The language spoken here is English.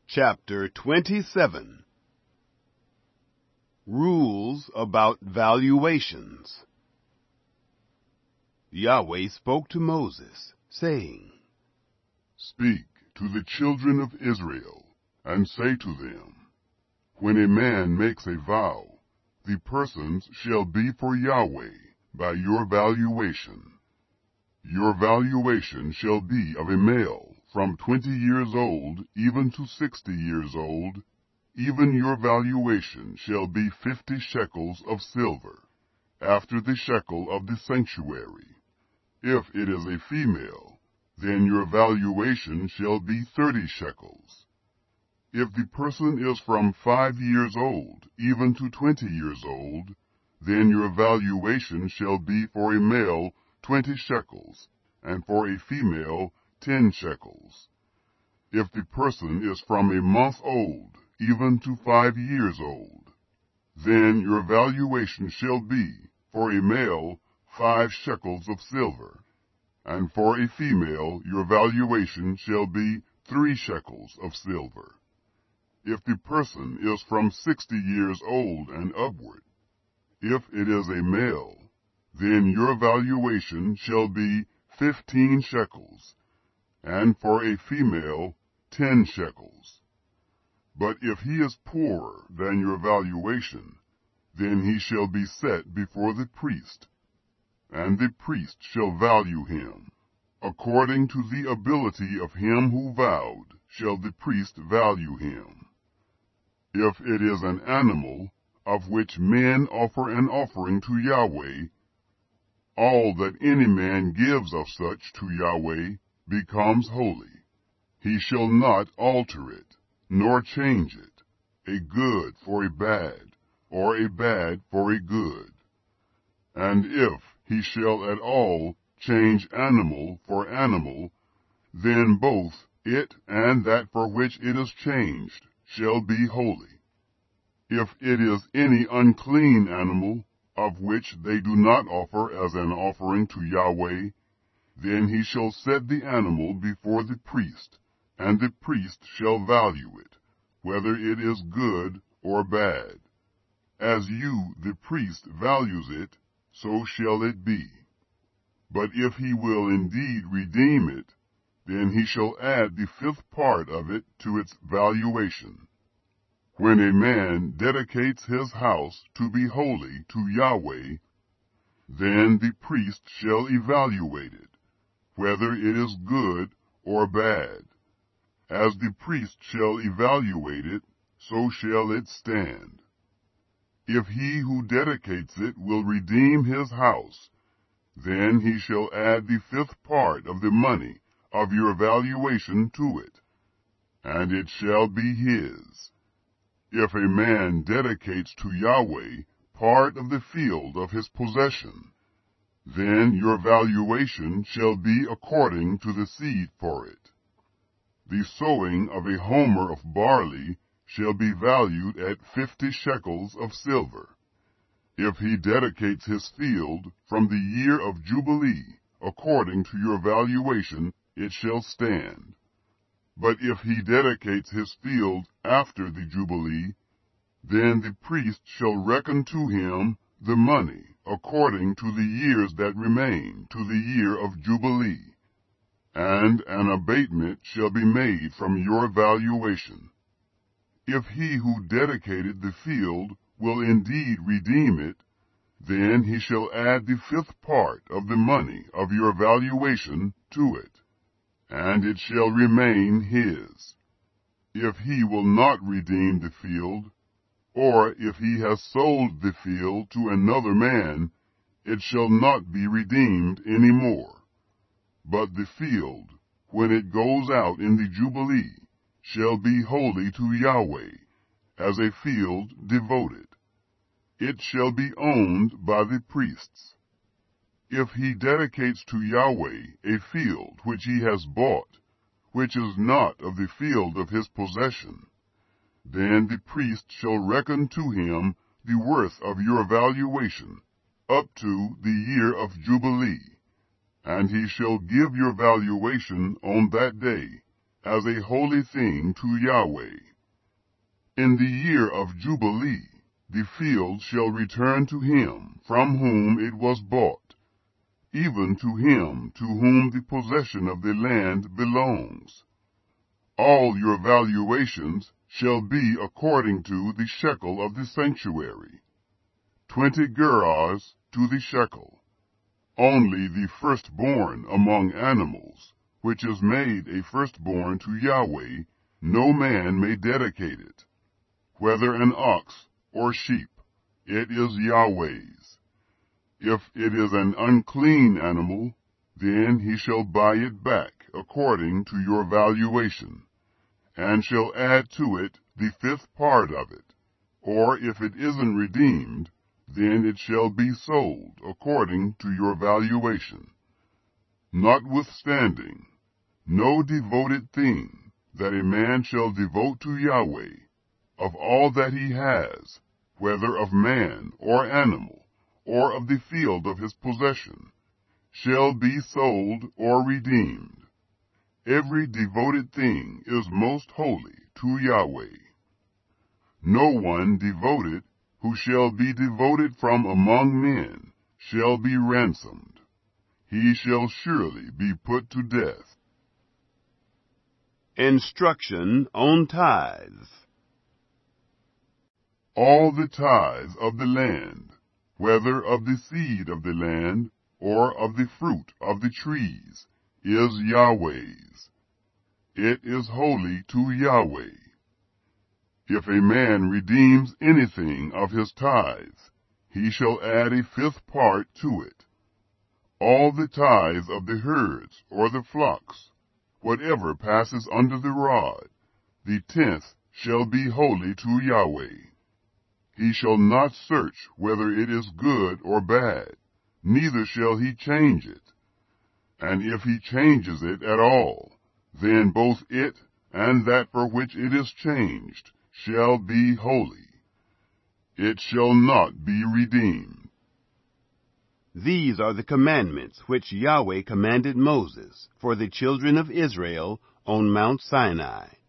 Chapter 27. Rules about valuations. Yahweh spoke to Moses, saying, Speak to the children of Israel, and say to them, When a man makes a vow, the persons shall be for Yahweh by your valuation. Your valuation shall be of a male from 20 years old even to 60 years old. Even your valuation shall be 50 shekels of silver, after the shekel of the sanctuary. If it is a female, then your valuation shall be 30 shekels. If the person is from 5 years old even to 20 years old, then your valuation shall be for a male 20 shekels, and for a female 10 shekels. If the person is from a month old even to 5 years old, then your valuation shall be for a male 5 shekels of silver, and for a female your valuation shall be 3 shekels of silver. If the person is from 60 years old and upward, if it is a male, then your valuation shall be 15 shekels, and for a female 10 shekels. But if he is poorer than your valuation, then he shall be set before the priest, and the priest shall value him. According to the ability of him who vowed shall the priest value him. If it is an animal, of which men offer an offering to Yahweh, all that any man gives of such to Yahweh becomes holy. He shall not alter it, nor change it, a good for a bad, or a bad for a good. And if he shall at all change animal for animal, then both it and that for which it is changed shall be holy. If it is any unclean animal, of which they do not offer as an offering to Yahweh, then he shall set the animal before the priest, and the priest shall value it, whether it is good or bad. As you, the priest, values it, so shall it be. But if he will indeed redeem it, then he shall add the 5th part of it to its valuation. When a man dedicates his house to be holy to Yahweh, then the priest shall evaluate it, whether it is good or bad. As the priest shall evaluate it, so shall it stand. If he who dedicates it will redeem his house, then he shall add the 5th part of the money of your valuation to it, and it shall be his. If a man dedicates to Yahweh part of the field of his possession, then your valuation shall be according to the seed for it. The sowing of a homer of barley shall be valued at 50 shekels of silver. If he dedicates his field from the year of Jubilee, according to your valuation, it shall stand. But if he dedicates his field after the Jubilee, then the priest shall reckon to him the money according to the years that remain to the year of Jubilee, and an abatement shall be made from your valuation. If he who dedicated the field will indeed redeem it, then he shall add the 5th part of the money of your valuation to it, and it shall remain his. If he will not redeem the field, or if he has sold the field to another man, it shall not be redeemed any more. But the field, when it goes out in the Jubilee, shall be holy to Yahweh, as a field devoted. It shall be owned by the priests. If he dedicates to Yahweh a field which he has bought, which is not of the field of his possession, then the priest shall reckon to him the worth of your valuation, up to the year of Jubilee, and he shall give your valuation on that day, as a holy thing to Yahweh. In the year of Jubilee, the field shall return to him from whom it was bought, even to him to whom the possession of the land belongs. All your valuations shall be according to the shekel of the sanctuary, 20 gerahs to the shekel. Only the firstborn among animals, which is made a firstborn to Yahweh, no man may dedicate it. Whether an ox or sheep, it is Yahweh's. If it is an unclean animal, then he shall buy it back according to your valuation, and shall add to it the 5th part of it. Or if it isn't redeemed, then it shall be sold according to your valuation. Notwithstanding, no devoted thing that a man shall devote to Yahweh, of all that he has, whether of man or animal, or of the field of his possession, shall be sold or redeemed. Every devoted thing is most holy to Yahweh. No one devoted who shall be devoted from among men shall be ransomed. He shall surely be put to death. Instruction on tithes. All the tithes of the land, whether of the seed of the land or of the fruit of the trees, is Yahweh's. It is holy to Yahweh. If a man redeems anything of his tithes, he shall add a 5th part to it. All the tithes of the herds or the flocks, whatever passes under the rod, the 10th shall be holy to Yahweh. He shall not search whether it is good or bad, neither shall he change it. And if he changes it at all, then both it and that for which it is changed shall be holy. It shall not be redeemed. These are the commandments which Yahweh commanded Moses for the children of Israel on Mount Sinai.